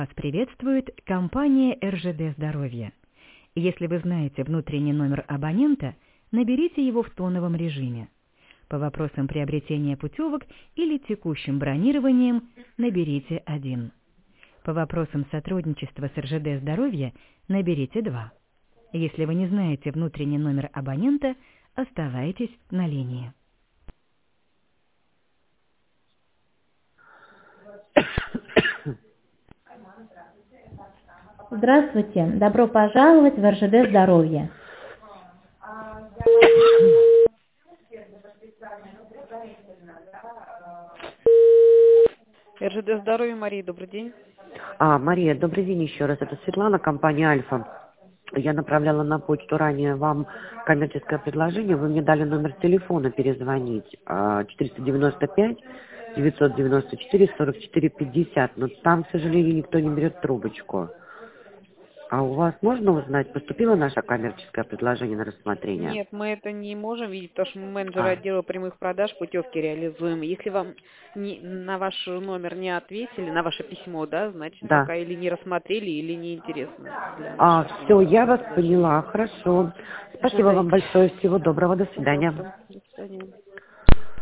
Вас приветствует компания РЖД «Здоровье». Если вы знаете внутренний номер абонента, наберите его в тоновом режиме. По вопросам приобретения путевок или текущим бронированием наберите 1. По вопросам сотрудничества с РЖД «Здоровье» наберите 2. Если вы не знаете внутренний номер абонента, оставайтесь на линии. Здравствуйте, добро пожаловать в РЖД «Здоровье». РЖД «Здоровье», Мария, добрый день. Мария, добрый день еще раз. Это Светлана, компания «Альфа». Я направляла на почту ранее вам коммерческое предложение. Вы мне дали номер телефона перезвонить. 495 994 44 50. Но там, к сожалению, никто не берет трубочку. А у вас можно узнать, поступило наше коммерческое предложение на рассмотрение? Нет, мы это не можем видеть, потому что мы менеджеры отдела прямых продаж путевки реализуем. Если вам на ваш номер не ответили, на ваше письмо, да, значит, Да. пока или не рассмотрели, или не интересно. Все, я вас поняла, хорошо. Спасибо вам большое, всего доброго, до свидания. До свидания.